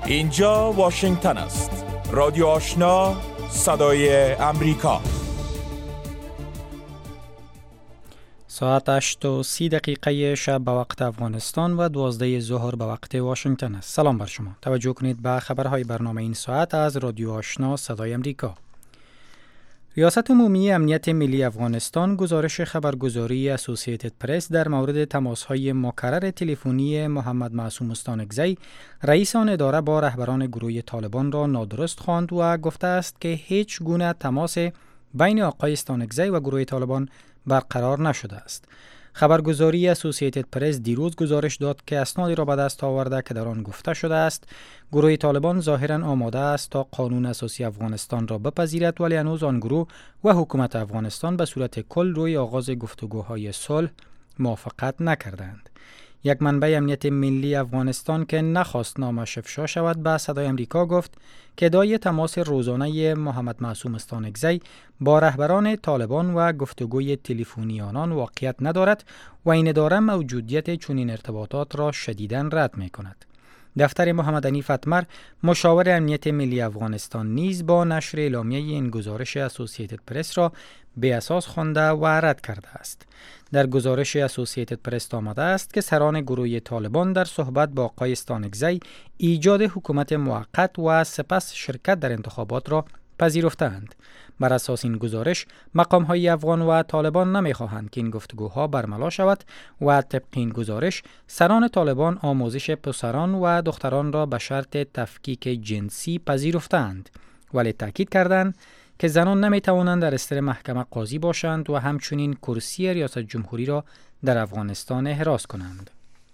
اینجا واشنگتن است. رادیو آشنا، صدای امریکا. ساعت 8:30 شب به وقت افغانستان و 12 ظهر به وقت واشنگتن است. سلام بر شما. توجه کنید به خبرهای برنامه این ساعت از رادیو آشنا صدای امریکا. ریاست عمومی امنیت ملی افغانستان گزارش خبرگزاری اسوسییتد پرس در مورد تماس‌های مکرر تلفنی محمد معصوم استانکزی رئیس آن اداره با رهبران گروه طالبان را نادرست خواند و گفته است که هیچ گونه تماس بین آقای استانکزی و گروه طالبان برقرار نشده است. خبرگزاری اسوسییتد پرس دیروز گزارش داد که اسنادی را به دست آورده که در آن گفته شده است گروه طالبان ظاهراً آماده است تا قانون اساسی افغانستان را بپذیرد، ولی هنوز آن گروه و حکومت افغانستان به صورت کل روی آغاز گفتگوهای صلح موافقت نکردند. یک منبع امنیت ملی افغانستان که نخواست نامش افشا شود به صدای امریکا گفت که ادعای تماس روزانه محمد معصوم استانکزی با رهبران طالبان و گفتگوی تلفنی آنان واقعیت ندارد و این اداره موجودیت چنین ارتباطات را شدیداً رد می‌کند. دفتر محمد حنیف اتمر مشاور امنیت ملی افغانستان نیز با نشر اعلامیه این گزارش اسوسییتد پرس را بی اساس خوانده و رد کرده است. در گزارش اسوسییتد پرس آمده است که سران گروه طالبان در صحبت با آقای استانکزی ایجاد حکومت موقت و سپس شرکت در انتخابات را پذیرفتند. بر اساس این گزارش مقام‌های افغان و طالبان نمی‌خواهند که این گفتگوها برملا شود و طبق این گزارش سران طالبان آموزش پسران و دختران را به شرط تفکیک جنسی پذیرفتند، ولی تاکید کردند که زنان نمی‌توانند در استر محکمه قاضی باشند و همچنین کرسی ریاست جمهوری را در افغانستان احراز کنند.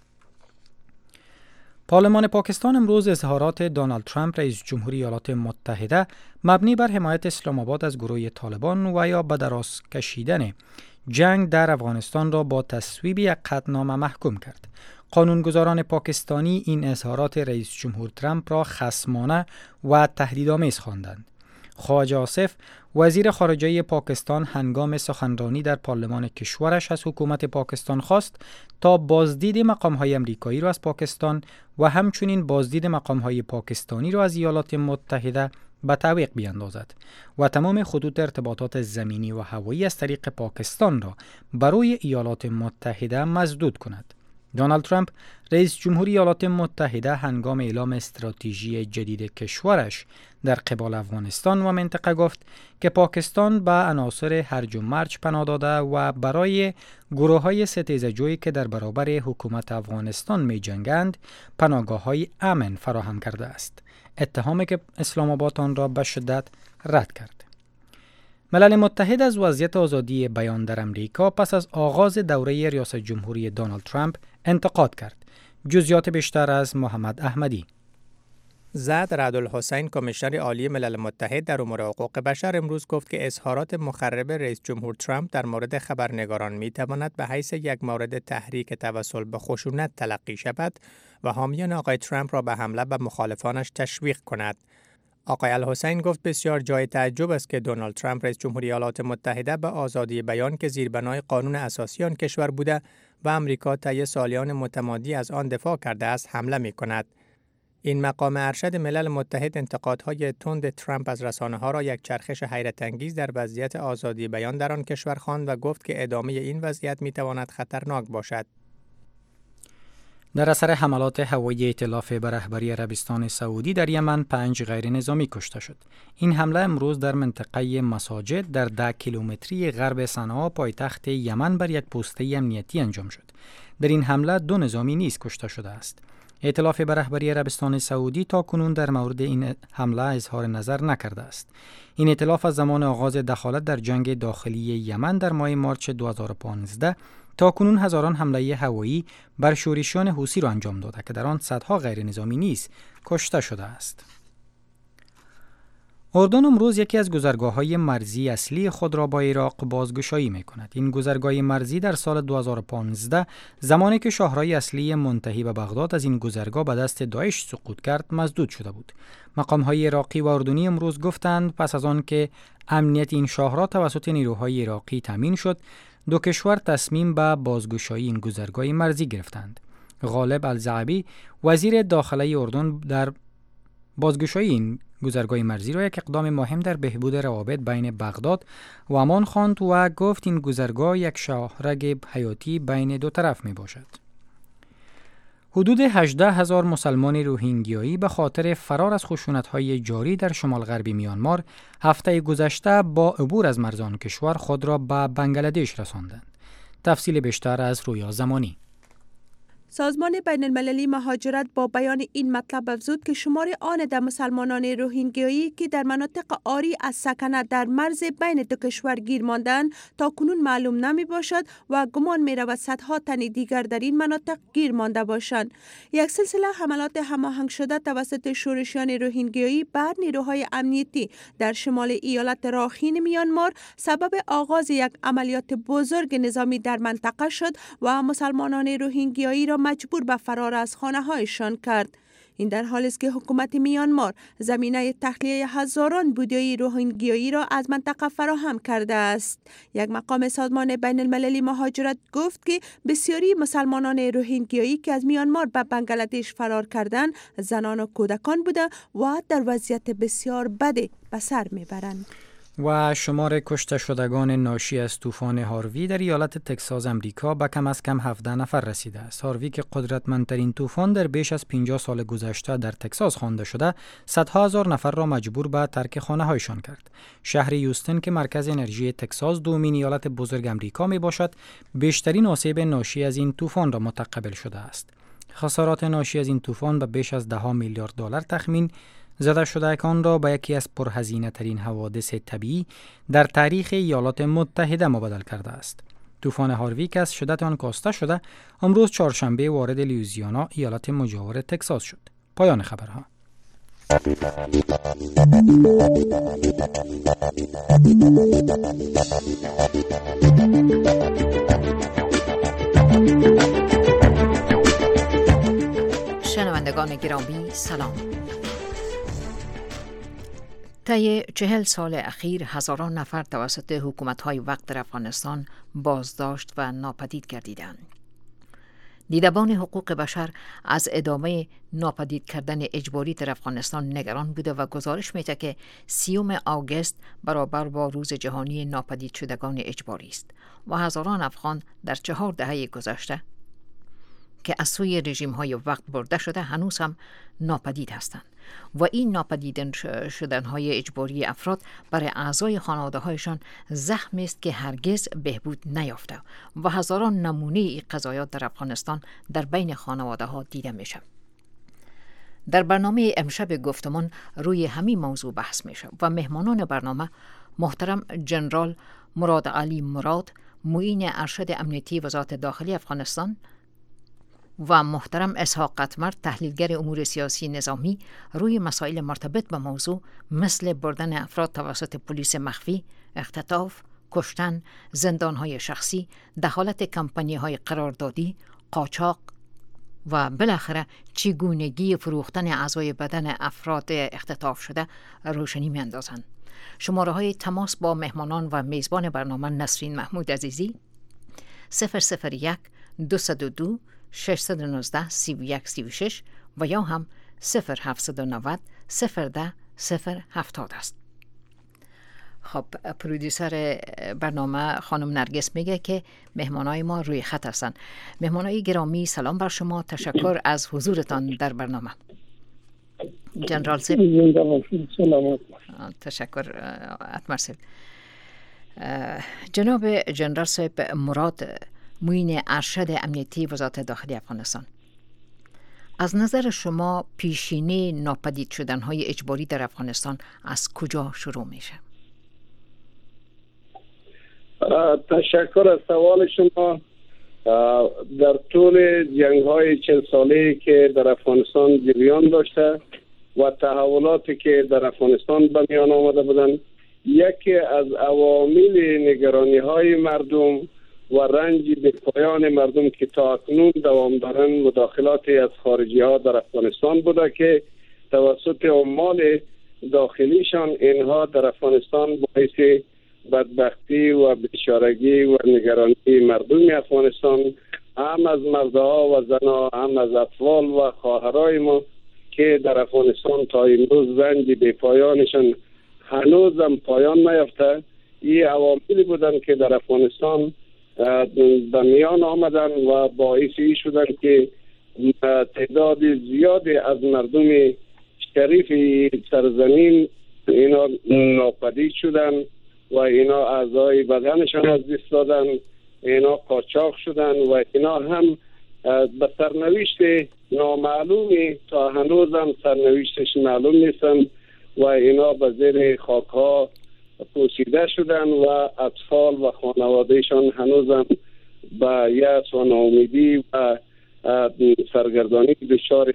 پارلمان پاکستان امروز اظهارات دونالد ترامپ رئیس جمهوری ایالات متحده مبنی بر حمایت اسلام آباد از گروه طالبان و یا به دراز کشیدن جنگ در افغانستان را با تصویب یک قطعنامه محکوم کرد. قانونگذاران پاکستانی این اظهارات رئیس جمهور ترامپ را خصمانه و تهدیدآمیز خواندند. خواجه آصف وزیر خارجه پاکستان هنگام سخنرانی در پارلمان کشورش از حکومت پاکستان خواست تا بازدید مقام‌های امریکایی را از پاکستان و همچنین بازدید مقام‌های پاکستانی را از ایالات متحده به تعویق بیاندازد و تمام خطوط ارتباطات زمینی و هوایی از طریق پاکستان را برای ایالات متحده مسدود کند. دونالد ترامپ رئیس جمهوری ایالات متحده هنگام اعلام استراتژی جدید کشورش در قبال افغانستان و منطقه گفت که پاکستان به عناصر هرج و مرج پناه داده و برای گروه‌های ستیزجویی که در برابر حکومت افغانستان می‌جنگند پناهگاه‌های امن فراهم کرده است، اتهامی که اسلام آباد آن را به شدت رد کرد. ملل متحد از وضعیت آزادی بیان در امریکا پس از آغاز دوره ریاست جمهوری دونالد ترامپ انتقاد کرد. جزئیات بیشتر از محمد احمدی. زید رعد الحسین کمیشنر عالی ملل متحد در امور حقوق بشر امروز گفت که اظهارات مخرب رئیس جمهور ترامپ در مورد خبرنگاران می‌تواند به حیث یک مورد تحریک توسل به خشونت تلقی شود و حامیان آقای ترامپ را به حمله به مخالفانش تشویق کند. آقای الحسین گفت بسیار جای تعجب است که دونالد ترامپ رئیس جمهوری ایالات متحده به آزادی بیان که زیربنای قانون اساسی آن کشور بوده و امریکا طی سالیان متمادی از آن دفاع کرده است حمله می‌کند. این مقام ارشد ملل متحد انتقادهای تند ترامپ از رسانه‌ها را یک چرخش حیرت انگیز در وضعیت آزادی بیان در آن کشور خواند و گفت که ادامه این وضعیت می‌تواند خطرناک باشد. در اثر حملات هوایی ائتلاف به رهبری عربستان سعودی در یمن 5 غیر نظامی کشته شد. این حمله امروز در منطقه مساجد در 10 کیلومتری غرب صنعا پایتخت یمن بر یک پوسته امنیتی انجام شد. در این حمله 2 نظامی نیز کشته شده است. ائتلاف به رهبری عربستان سعودی تا کنون در مورد این حمله اظهار نظر نکرده است. این ائتلاف از زمان آغاز دخالت در جنگ داخلی یمن در ماه مارچ 2015 تا کنون هزاران حمله هوایی بر شورشیان حوثی را انجام داده که در آن صدها غیر نظامی نیز کشته شده است. اردن امروز یکی از گذرگاه‌های مرزی اصلی خود را با عراق بازگشایی می‌کند. این گذرگاه مرزی در سال 2015 زمانی که شاهراه اصلی منتهی به بغداد از این گذرگاه به دست داعش سقوط کرد مسدود شده بود. مقام‌های عراقی و اردنی امروز گفتند پس از آن که امنیت این شاهراه توسط نیروهای عراقی تامین شد، دو کشور تصمیم به بازگشایی این گذرگاه مرزی گرفتند. غالب الزعبی وزیر داخلی اردن در بازگشایی این گذرگاه مرزی را یک اقدام مهم در بهبود روابط بین بغداد و عمان خواند و گفت این گذرگاه یک شاهرگ حیاتی بین دو طرف می باشد. حدود 18,000 مسلمان روهینگیایی به خاطر فرار از خشونت‌های جاری در شمال غربی میانمار هفته گذشته با عبور از مرزان کشور خود را به بنگلادش رساندند. تفصیل بیشتر از رویا زمانی. سازمان بین المللی مهاجرت با بیان این مطلب افزود که شمار آن در مسلمانان روهینگیایی که در مناطق عاری از سکنت در مرز بین دو کشور گیر ماندند تا کنون معلوم نمی باشد و گمان می رود صدها تن دیگر در این مناطق گیر مانده باشند. یک سلسله حملات هماهنگ شده توسط شورشیان روهینگیایی بر نیروهای امنیتی در شمال ایالت راخین میانمار سبب آغاز یک عملیات بزرگ نظامی در منطقه شد و مسلمانان روهینگیایی را مجبور به فرار از خانه‌هایشان کرد. این در حالی است که حکومت میانمار زمینه تخلیه هزاران بودایی روهینگیایی را از منطقه فراهم کرده است. یک مقام سازمان بین المللی مهاجرت گفت که بسیاری مسلمانان روهینگیایی که از میانمار به بنگلادش فرار کردند زنان و کودکان بوده و در وضعیت بسیار بدی به سر میبرند. و شمار کشته شدگان ناشی از طوفان هاروی در ایالت تگزاس امریکا به کم از کم 17 نفر رسیده است. هاروی که قدرتمندترین طوفان در بیش از 50 سال گذشته در تگزاس خوانده شده، صدها هزار نفر را مجبور به ترک خانه‌هایشان کرد. شهر هیوستن که مرکز انرژی تگزاس دومین ایالت بزرگ امریکا می باشد، بیشترین آسیب ناشی از این طوفان را متقبل شده است. خسارات ناشی از این طوفان به بیش از 10 میلیارد دلار تخمین زده شده که آن را به یکی از پرهزینه ترین حوادث طبیعی در تاریخ ایالات متحده مبدل کرده است. طوفان هاروی که از شدت آن کاسته شده، امروز چهارشنبه وارد لوئیزیانا ایالت مجاور تگزاس شد. پایان خبرها. شنوندگان گرامی سلام. طی 40 سال اخیر هزاران نفر توسط حکومت‌های وقت در افغانستان بازداشت و ناپدید گردیدند. دیدبان حقوق بشر از ادامه ناپدید کردن اجباری در افغانستان نگران بوده و گزارش می‌دهد که 30 آگوست برابر با روز جهانی ناپدید شدگان اجباری است و هزاران افغان در 4 دهه گذشته که از سوی رژیم‌های وقت برده شده هنوز هم ناپدید هستند و این ناپدید شدن‌های اجباری افراد برای اعضای خانواده‌هایشان زخمی است که هرگز بهبود نیافته و هزاران نمونه این قضايا در افغانستان در بین خانواده‌ها دیده میشه. در برنامه امشب گفتمان روی همین موضوع بحث میشه و مهمانان برنامه محترم جنرال مراد علی مراد، معین ارشد امنیتی وزارت داخلی افغانستان، و محترم اسحاق قطمر، تحلیلگر امور سیاسی نظامی، روی مسائل مرتبط با موضوع مثل بردن افراد توسط پلیس مخفی، اختطاف، کشتن، زندانهای شخصی، دخالت کمپانی‌های قراردادی، قاچاق و بالاخره چگونگی فروختن اعضای بدن افراد اختطاف شده روشنی می‌اندازند. شماره‌های تماس با مهمانان و میزبان برنامه نسرین محمود عزیزی 001 202 619 3136 و یا هم 0790 010 070 است. خب پرودیوسر برنامه خانم نرگس میگه که مهمانای ما روی خط هستن. مهمانای گرامی سلام بر شما، تشکر از حضورتان در برنامه. جنرال سیب سلام. تشکر اتمر سیب. جناب جنرال سیب مراد، معین ارشد امنیتی وزارت داخلی افغانستان، از نظر شما پیشینه ناپدید شدن‌های اجباری در افغانستان از کجا شروع میشه؟ تشکر از سوال شما. در طول جنگ‌های 40 ساله‌ای که در افغانستان جریان داشته و تحولاتی که در افغانستان به میان آمده بودند، یکی از عوامل نگرانی‌های مردم و رنج به پایان مردم که تا اکنون دوام دارند مداخلاتی از خارجی ها در افغانستان بوده که توسط عمال داخلیشان اینها در افغانستان باعث بدبختی و بیچارگی و نگرانی مردم افغانستان، هم از مردها و زنها، هم از اطفال و خواهرای ما که در افغانستان تا امروز رنج بی پایانشان هنوزم پایان نیافته، این عواملی بودن که در افغانستان به میان آمدن و باعثی شدن که تعداد زیادی از مردم شریف سرزمین اینا ناپدید شدن و اینا اعضای بدنشان از دست دادن، اینا قاچاق شدن و اینا هم به سرنوشت نامعلومی تا هنوز هم سرنوشتش معلوم نیستن و اینا به زیر خاک ها پوسیده شدن و اطفال و خانوادهشان هنوز هم به یأس و ناامیدی و سرگردانی دچار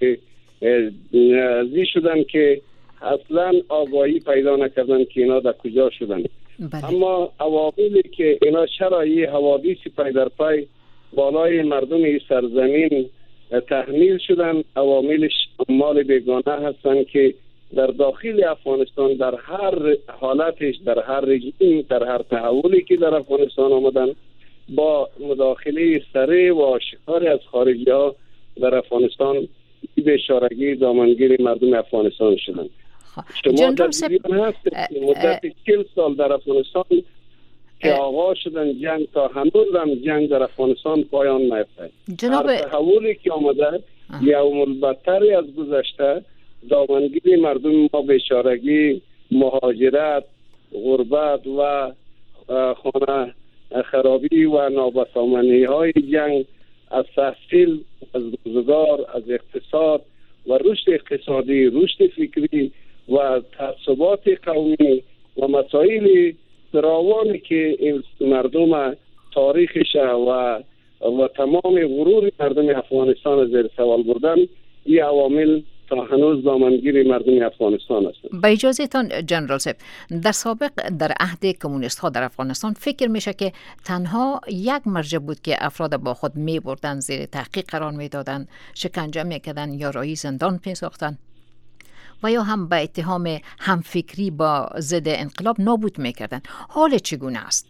زی شدن که اصلا آگاهی پیدا نکردن که اینا در کجا شدن. اما عواملی که اینا چرا یه حوادث پی در پی بالای مردم سرزمین تحمیل شدن، عواملش عمال بیگانه هستن که در داخل افغانستان در هر حالتش، در هر رژیم، در هر تحولی که در افغانستان آمدن با مداخله سریع و آشکار از خارجی ها در افغانستان بیچارگی دامنگیر مردم افغانستان شدن. شما در جریان هستید مدت 40 سال در افغانستان که آغاز شدن جنگ تا هنوز هم جنگ در افغانستان پایان نیافته. هر تحولی که آمده یوم البدتری از گذشته دامنگیر مردم ما بیچارگی، مهاجرت، غربت و خانه خرابی و نابسامانی های جنگ از تحصیل، از روزگار، از اقتصاد و رشد اقتصادی، رشد فکری و تعصبات قومی و مسائل فراوانی که مردم تاریخش و تمام غرور مردم افغانستان زیر سوال بردن، این عوامل تا هنوز دامنگیر مردم افغانستان هستند. با اجازهتان جنرال صاحب، در سابق در عهد کمونیست ها در افغانستان فکر میشه که تنها یک مرجع بود که افراد با خود می بردن، زیر تحقیق قرار می دادن، شکنجه میکردن یا رای زندان پیساختن و یا هم به اتهام همفکری با ضد انقلاب نابود میکردن. حال چگونه است؟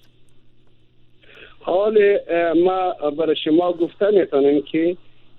حال ما برای شما گفته میتونم که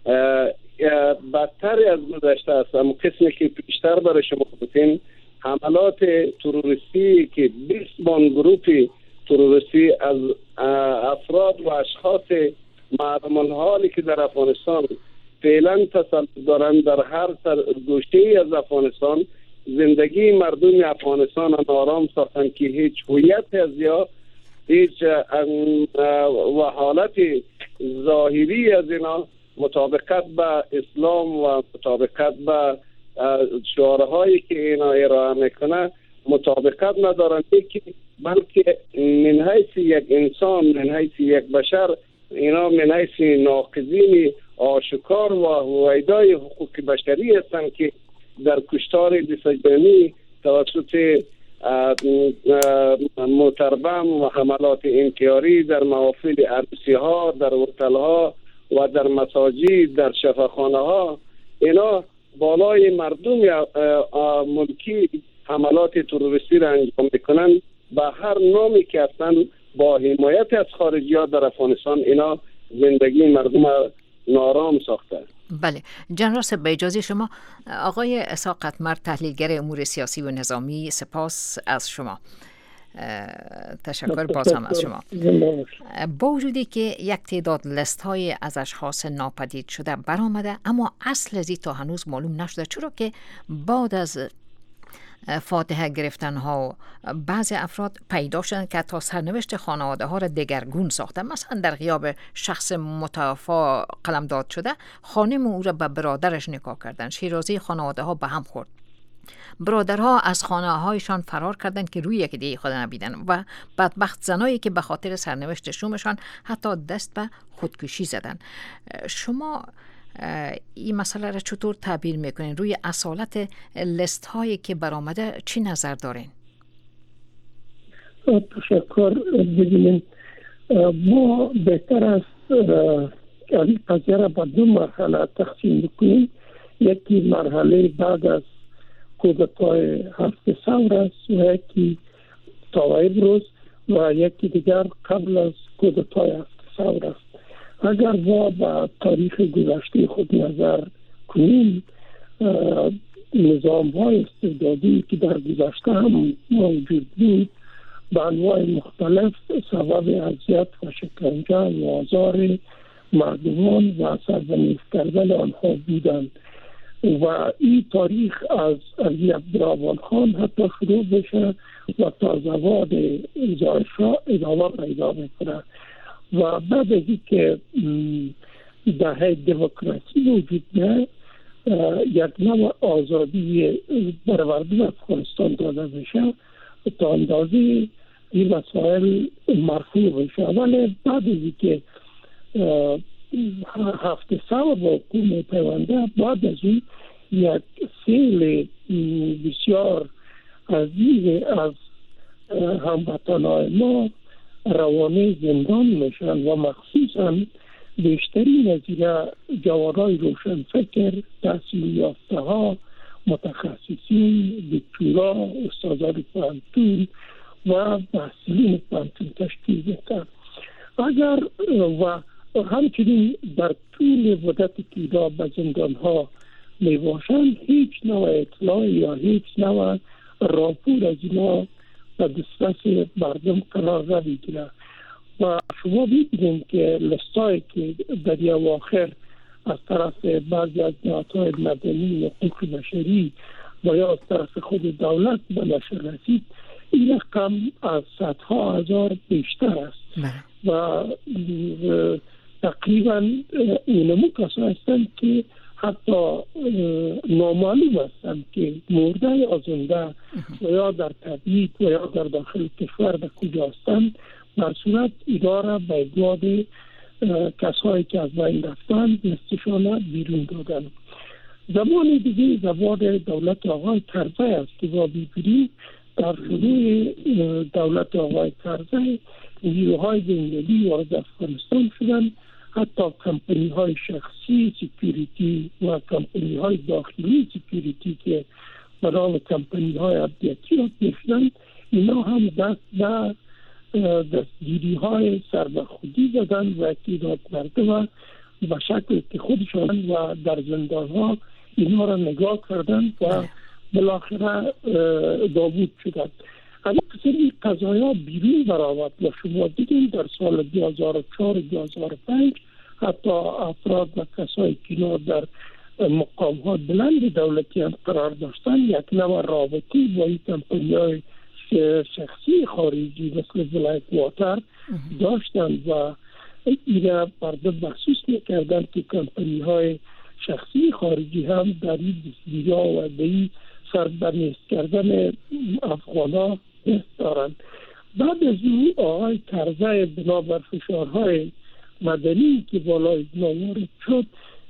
بدتر از گذشته است. اما قسمی که پیشتر برای شما گفتیم، حملات تروریستی که 20 بان گروه تروریستی از افراد و اشخاص معلوم الحالی که در افغانستان فعلا تسلط دارند در هر گوشه از افغانستان زندگی مردم افغانستان آرام ساختن که هیچ هویت از یا هیچ و حالت ظاهری از اینا مطابقت به اسلام و مطابقت به شعارهایی که اینا ارائه میکنه مطابقت ندارند، بلکه من حیث یک انسان، من حیث یک بشر، اینا من حیث ناقضین آشکار و هویدای حقوق بشری هستند که در کشتار دستجانی توسط متربم و حملات انتحاری در محافل عروسی ها، در هتل ها و در مساجد، در شفاخانه ها، اینا بالای مردم ملکی حملات تروریستی را انجام میکنن به هر نامی که هستن. با حمایت از خارجی ها در افغانستان اینا زندگی مردم نارام ساخته. بله جنرال صاحب، به اجازه شما آقای اسحاق قطمر، تحلیلگر امور سیاسی و نظامی، سپاس از شما. تشکر باز هم از شما. با وجودی که یک تعداد لیست های از اشخاص ناپدید شده برآمده، اما اصل ازی تا هنوز معلوم نشده، چرا که بعد از فاتحه گرفتن ها بعضی افراد پیدا شدن که تا سرنوشت خانواده ها را دگرگون ساختن. مثلا در غیاب شخص متوفا قلمداد شده، خانم او را به برادرش نکاح کردن، شیرازی خانواده ها به هم خورد، برادرها از خانه هایشان فرار کردند که روی یکدیگر خود نبیدن و بدبخت زنایی که به خاطر سرنوشت شومشان حتی دست به خودکشی زدن. شما این مسئله را چطور تعبیر میکنین؟ روی اصالت لیست هایی که برآمده چی نظر دارین؟ تشکر. ببینید، ما بهتر است این قضیه را به دو مرحله تقسیم کنیم. یکی مرحله بعد از کودتای 7 ثور است و یکی تا امروز و یکی دیگر قبل از کودتای 7 ثور است. اگر ما به تاریخ گذشته خود نظر کنیم، نظام های استبدادی که در گذشته هم موجود بود به انواع مختلف سبب اذیت و شکنجه و آزار مردمان و سرزنش کردن آنها بودند و این تاریخ از علی عبدالرحمن خان حتی شروع بشه و تا زوال ظاهر شاه ادامه پیدا میکنه و بعد از اینکه دهه دموکراسی وجود نه یک نوع آزادی بر مردم افغانستان داده بشه تا اندازه این مسائل مرفوع بشه. ولی بعد از اینکه هفته سال با حکومت پیونده بعد از این یک سیل بسیار عزیز از هموطنان ما روانه زندان میشن و مخصوصا بیشترین از جوانای روشنفکر، تحصیل یافته ها، متخصصین، دکترا، استادان پانتون و محصلین پانتون تشکیل میدن. اگر و همچنین در طول مدت که اینا به زندان ها می باشند هیچ نوع اطلاع یا هیچ نوع راپور از اینا به دسترس مردم قرار نمیگیره و شما می‌بینید که لستایی که در اواخر از طرف بعضی از نهادهای مدنی و حقوق بشری و یا از طرف خود دولت به نشر رسید این رقم از صدها هزار بیشتر است و تقریبا اینمو کسا هستند که حتی نامعلوم هستند که مرده یا زنده و یا در تبعید و یا در داخل کشور در کجا هستند در صورت اداره به اجواد کسایی که از بین رفتند نستشانه بیرون دادن. زمان دیگه زمان دولت آقای کرزی است که با بیبری در شروع دولت آقای کرزی نیروهای بین‌المللی وارد افغانستان شدن، حتی کمپانی های شخصی سکیوریتی و کمپانی های داخلی سکیوریتی که به نام کمپانی های امنیتی را می‌شدند اینا هم دست به دستگیری های سربخودی دادن و اعتیاد مردم به شکل که خودشان و در زندان ها اینا را نگاه کردن و بالاخره نابود شدند. همین قسمی قضایا بیرون برآمد و شما دیدین در سال 2004-2005 حتی افراد و کسایی که در مقام ها بلند دولتی هم قرار داشتن یک نوع رابطی با این کمپانی های شخصی خارجی مثل ولایت واتر داشتند و اینا مردم محسوس میکردن که کمپانی های شخصی خارجی هم در این دستگیری ها و در این سربنیست کردن افغان ها دست دارند. بعد از این آقای کرزی بنابر فشارهای مدنی که بالای نامورد شد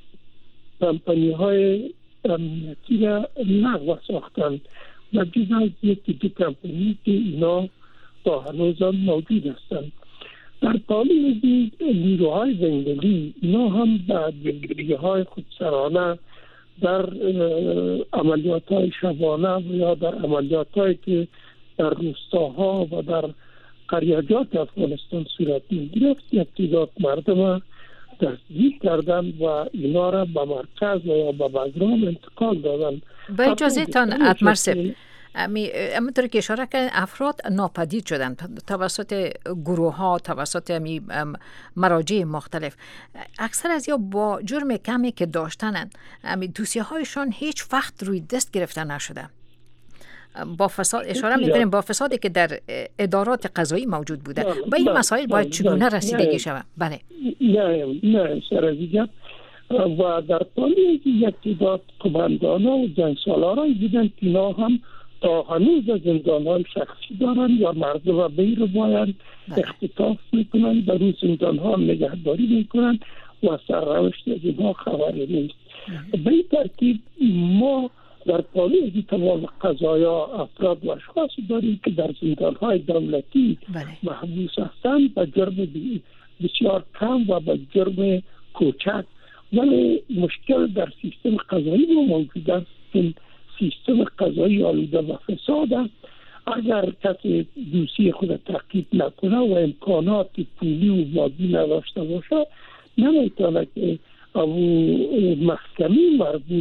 کمپانی های امنیتی را لغو ساختند و جز از یکی دو کمپانی که اینا تا هنوز هم موجود هستند. در قالب نیروهای بین‌المللی اینا هم به جنگی‌های خودسرانه در عملیات‌های شبانه و یا در عملیات‌هایی که در روستاها و در قریجات افغانستان صورت می‌گرفت یک تعداد مردم دستگیر کردن و اینا را به مرکز و یا به بگرام انتقال دادن. با اجازه تان اتمرسب همونطور که اشاره کردن افراد ناپدید شدن توسط گروه ها توسط مراجع مختلف. اکثر از یا با جرم کمی که داشتنن دوسیه هایشان هیچ وقت روی دست گرفته نشده. با فساد اشاره میکنیم با فسادی که در ادارات قضایی موجود بوده. با این مسائل باید چگونه رسیدگی شود؟ بله. نه سرازیگت و در پالی یک تعداد قماندانا و جنگسالارای دیدن که اینا هم تا هنوز زندان‌های شخصی دارن یا مردم و بیر باید اختطاف میکنن در اون زندان‌ها نگهداری میکنن و سرنوشت از اینها خبری نیست. به این ترتیب ما در پالی از تمام قضایا افراد و اشخاص داریم که در زندان‌های دولتی محبوس هستند به جرم بسیار کم و به جرم کوچک، ولی مشکل در سیستم قضایی موجود است که سیستم قضایی آلوده و فساد است. اگر کسی دوسیه خود تعقیب نکنه و امکانات پولی و مادی نداشته باشه نمیتونه که محکمه مربوط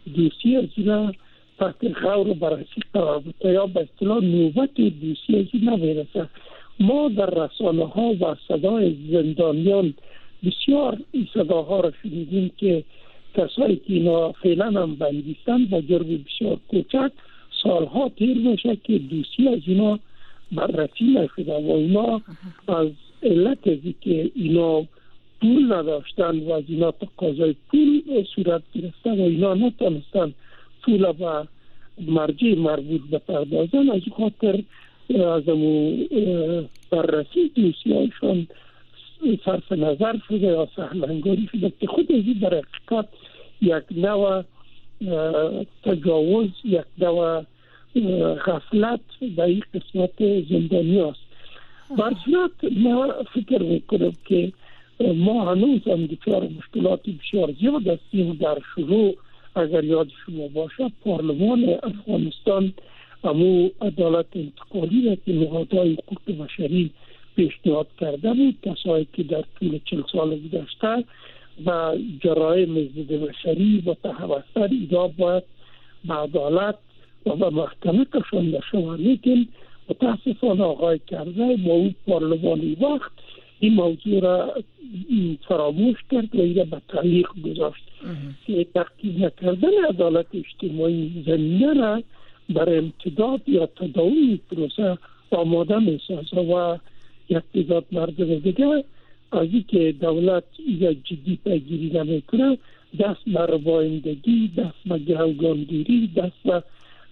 دوسیه از اینا تحت غور بررسی قرار بده یا به اصطلاح نوبت دوسیه از اینا برسه. ما در رسانه ها و صدای زندانیان بسیار این صداها را شنیدیم که کسایی که اینا فعلا هم بندیستن با جرم بسیار کوچک سالها تیر میشه که دوسیه از اینا بررسی نشده و اینا از علت ازی که اینا پول نداشتن و از اینا تقاضای پول صورت گرفته و اینا نتونستن پول به مرجع مربوط بپردازن، از خاطر از بررسی دوسیه هایشان صرف نظر شده یا سهلنگاری شده که خود ازی در حقیقت یک نوع تجاوز، یک نوع غفلت به این قسمت زندانی است. برصورت ما فکر میکنم که ما هنوز هم دچار مشکلات بسیار زیاد هستیم. در شروع اگر یاد شما باشه پارلمان افغانستان امو عدالت انتقالی را که نهادهای حقوق بشری پیشنهاد کرده بود، کسایی که در طول 40 سال گذشته و جرایم ضد بشری و تهوستر اینا باید به عدالت و به محکمه کشانده شود، لیکن متاسفانه آقای کرزی با اون پارلمانی وقت این موضوع را فراموش کرد و این را به تعلیق گذاشت که تحقیق نکردن عدالت اجتماعی زمینه را بر امتداد یا تداوم پروسه آماده میسازه و یک تعداد مردم دیگه از این که دولت یا جدی پیگیری نمیکنه دست به ربایندگی، دست به گروگانداری، دست به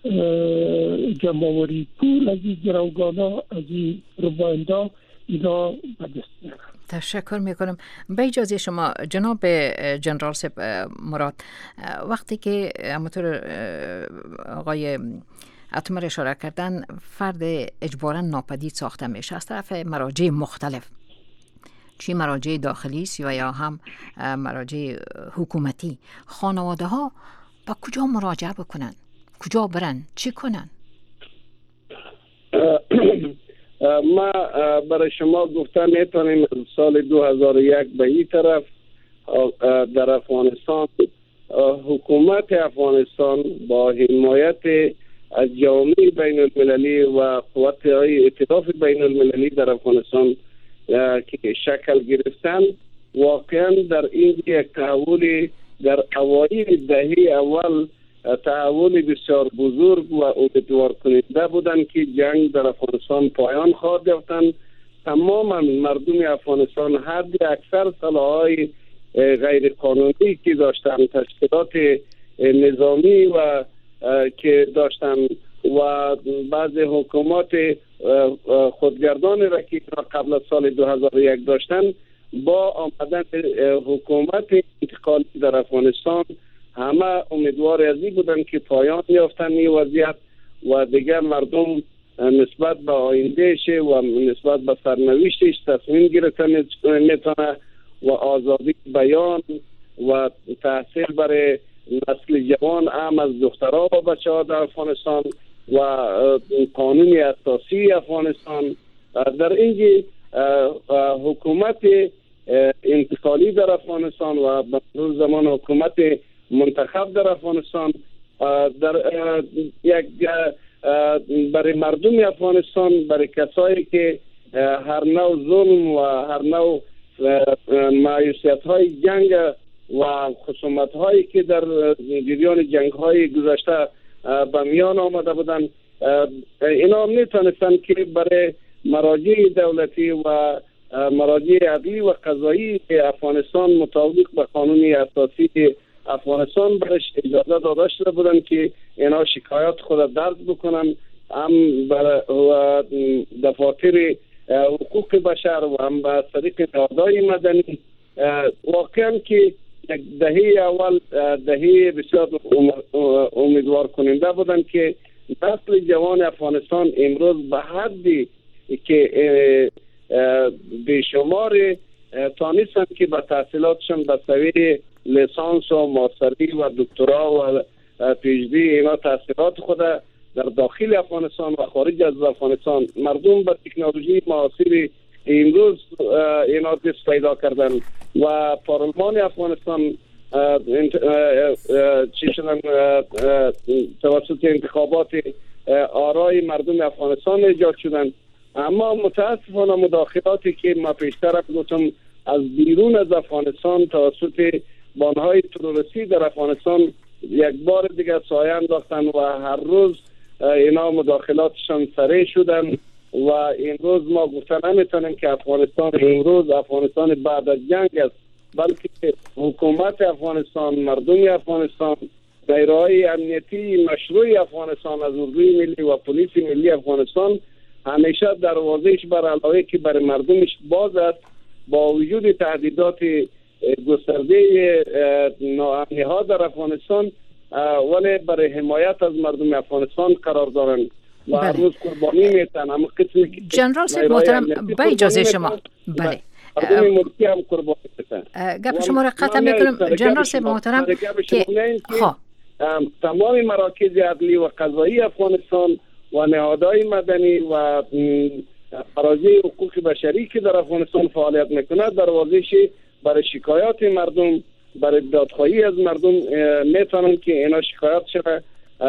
جمعوری پول از این گروگانا، از این رباینده اینا به دست میارن. تشکر میکنم. به اجازه شما جناب جنرال مراد، وقتی که همونطور آقای اتمر اشاره کردن فرد اجبارا ناپدید ساخته میشه از طرف مراجع مختلف، چی مراجع داخلی است و یا هم مراجع حکومتی، خانواده ها با کجا مراجعه بکنن؟ کجا برن؟ چی کنن؟ ما برای شما گفته میتونیم سال 2001 به این طرف در افغانستان حکومت افغانستان با حمایت از جامعه بین المللی و قوت‌های ائتلاف بین المللی در افغانستان که شکل گرفتن، واقعا در این یک تحولی در اوایل دهه اول تحول بسیار بزرگ و امیدوار کننده بودند که جنگ در افغانستان پایان خواهد یافتند. تماما مردم افغانستان حد اکثر سلاح‌های غیر قانونی که داشتند، تشکیلات نظامی و که داشتند و بعض حکومات خودگردان را که قبل از سال 2001 داشتند، با آمدن حکومت انتقالی در افغانستان همه امیدوار از این بودن که پایان یافتن این وضعیت و دیگر مردم نسبت به آیندهش و نسبت به سرنوشتش تصمیم گرفتن میتونه و آزادی بیان و تحصیل برای نسل جوان هم از دخترها و بچه ها در افغانستان و قانون اساسی افغانستان در اینجا حکومت انتقالی در افغانستان و به مرور زمان حکومت منتخب در افغانستان در یک برای مردم افغانستان، برای کسایی که هر نوع ظلم و هر نوع مایوسیت های جنگ و خصومت هایی که در جریان جنگ های گذشته به میان آمده بودن، اینا میتونستن که برای مراجع دولتی و مراجع عدلی و قضایی افغانستان مطابق به قانون اساسی افغانستان برش اجازه داده شده بودن که اینا شکایات خود درج بکنن، هم برای دفاتر حقوق بشر و هم به طریق نهادهای مدنی. واقعا که یک دهه اول دهه بسیار امیدوار کننده بودن که نسل جوان افغانستان امروز به حدی که بیشمار تانستن که به تحصیلاتشان به سوی لیسانس و ماستری و دکترا و پی‌اچ‌دی اینا تحصیلات خود در داخل افغانستان و خارج از افغانستان مردم به تکنولوژی معاصر امروز اینا دست پیدا کردن و پارلمان افغانستان چی شدن توسط انتخابات آرای مردم افغانستان ایجاد شدن. اما متاسفانه مداخلاتی که ما پیشتر گفتم از بیرون از افغانستان توسط بانهای تروریستی در افغانستان یک بار دیگر سایه انداختن و هر روز اینا مداخلاتشان سریع شدن و امروز ما گفتن نمیتونیم که افغانستان امروز افغانستان بعد از جنگ است، بلکه حکومت افغانستان، مردم افغانستان، نیروهای امنیتی مشروع افغانستان از اردوی ملی و پلیس ملی افغانستان همیشه دروازه‌اش بر علاوه که بر مردمش باز است، با وجود تهدیدات گسترده ناامنی ها در افغانستان ولی برای حمایت از مردم افغانستان قرار دارند و هر روز قربانی میتن. اما قسمی که جنرال صاحب محترم با اجازه شما بله مردم ملکی هم قربانی میتن. گپ شما را قطع میکنم جنرال صاحب محترم که تمام مراکز عدلی و قضایی افغانستان و نهادهای مدنی و مراجع حقوق بشری که در افغانستان فعالیت میکنند دروازه‌اش برای شکایات مردم، برای دادخواهی از مردم میتونن که اینا شکایاتش را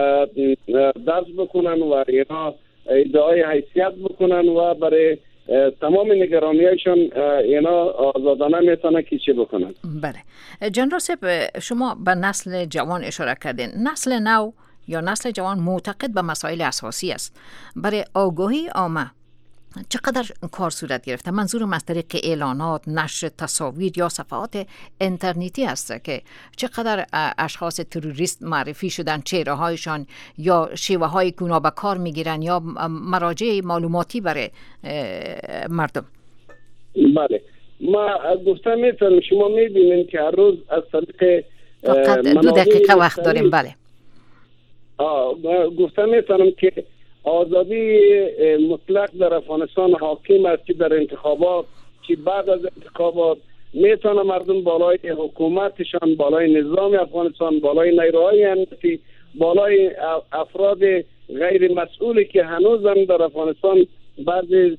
درج بکنن و اینا ادعای حیثیت بکنن و برای تمام نگرانیشان اینا آزادانه میتونن که چی بکنن. بله جنرال صاحب شما به نسل جوان اشاره کردین. نسل نو یا نسل جوان معتقد به مسائل اساسی است. برای آگاهی عامه چقدر کار صورت گرفته؟ منظورم از طریق اعلانات، نشر تصاویر یا صفحات اینترنتی است که چقدر اشخاص تروریست معرفی شدن، چهره هایشان یا شیوه های گوناگون به کار میگیرن یا مراجع معلوماتی برای مردم. بله ما گفتم میتونم شما میبینید که هر روز از طریق فقط 2 دقیقه وقت داریم. بله گفتم میتونم که آزادی مطلق در افغانستان حاکم است که در انتخابات که بعد از انتخابات میتونه مردم بالای حکومتشان، بالای نظام افغانستان، بالای نیروهای امنیتی، بالای افراد غیر مسئولی که هنوز هم در افغانستان بعضی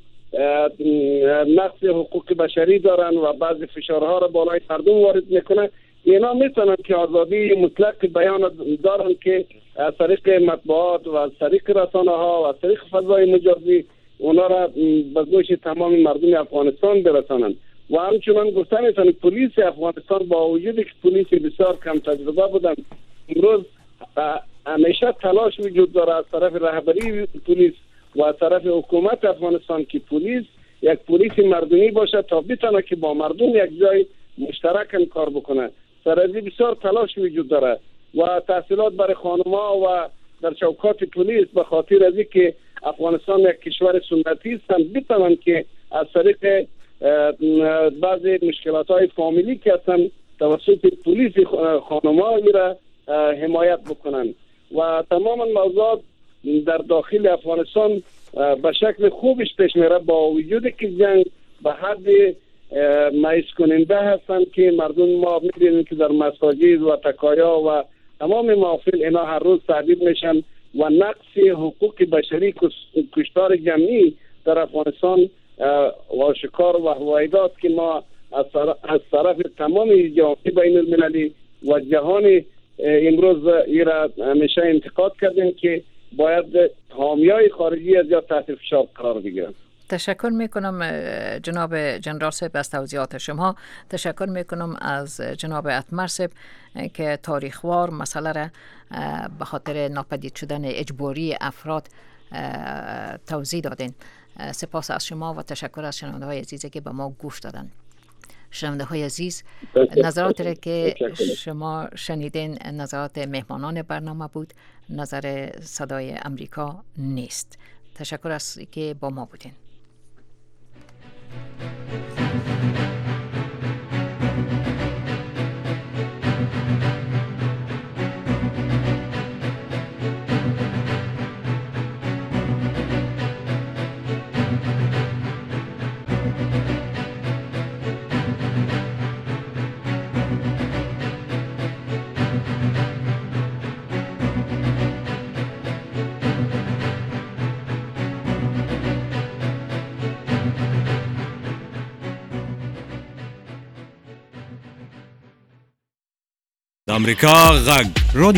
نقض حقوق بشری دارن و بعضی فشارها را بالای مردم وارد میکنه، اینا میتونن که آزادی مطلق بیان دارن که از طریق مطبوعات و از طریق رسانه ها و از طریق فضای مجازی اونا را به گوش تمام مردم افغانستان برسانند. و همچنان گفتن میتونن پلیس افغانستان با وجودی که پلیس بسیار کم تجربه بودن، امروز همیشه تلاش وجود داره از طرف رهبری پلیس و از طرف حکومت افغانستان که پلیس یک پلیس مردمی باشه تا بتونه که با مردم یک جای مشترکاً کار بکنه. سرازی بسیار تلاش وجود داره و تحصیلات برای خانم‌ها و در چوکات پلیس به خاطر از اینکه افغانستان یک کشور سنتی است بتونن که از طریق بعضی مشکلات‌های فامیلی که هستن توسط پلیس خانم‌ها را حمایت بکنن و تماما موضوعات در داخل افغانستان به شکل خوبش پیش میره با وجود که جنگ به حد مایوس کننده هستند که مردم ما می‌بینیم که در مساجد و تکایا و تمام محافل اینا هر روز تهدید میشن و نقص حقوق بشری، کشتار جمعی در افغانستان آشکار و واحدات که ما از طرف تمام جامعه بین المللی و جهان امروز ایرا همیشه انتقاد کردیم که باید حامیای خارجی از یا تحت فشار قرار بگیرن. تشکر میکنم جناب جنرال صاحب از توضیحات شما. تشکر میکنم از جناب اتمر صاحب که تاریخوار مسئله را به خاطر ناپدید شدن اجباری افراد توضیح دادین. سپاس از شما و تشکر از شنونده های عزیزی که به ما گوش دادن. شنونده های عزیز، نظراتی را که شما شنیدین نظرات مهمانان برنامه بود، نظر صدای امریکا نیست. تشکر از که با ما بودین. امریکا غږ رادیو